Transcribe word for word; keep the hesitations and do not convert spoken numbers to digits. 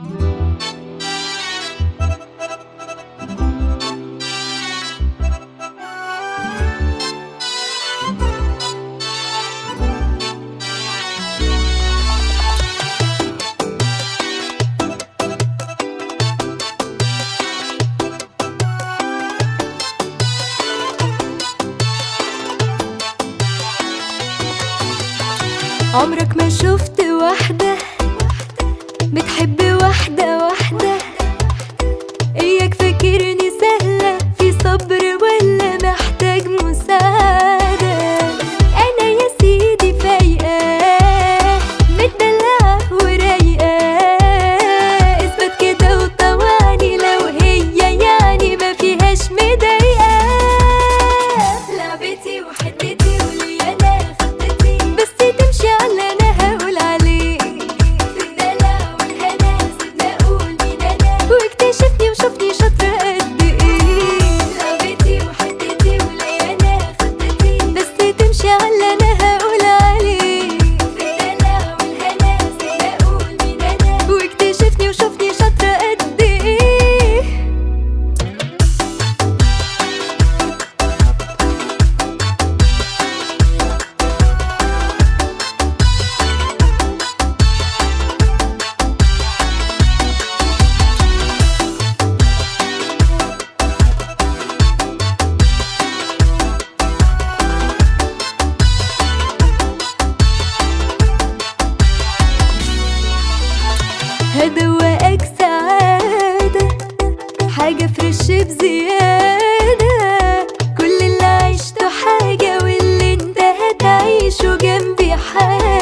عمرك ما شفت واحدة بتحب واحدة واحدة؟ إياك فاكرني سهلة في صبر ولا محتاج مساعدة؟ أنا يا سيدي فايقة متدلعة ورايقة، اثبت كده وطوعني لو هي يعني ما فيهاش مضايقة. لعبتي وحدتي وليا أنا خطتي، بس تمشي على أنا هقول عليه. في الدلع والهنا سيبنا أقول مين أنا، واكتشفني وشوفني شاطرة قد إيه. لعبتي وحدتي وليا أنا خطتي، بس تمشي على أنا هقول عليه. في الدلع والهنا سيبنا أقول مين أنا، واكتشفني وشوفني شاطرة قد إيه. هدوقك سعادة، حاجة فريش بزيادة. كل اللي عشته حاجة، واللي انت هتعيشه جنبي حاجة.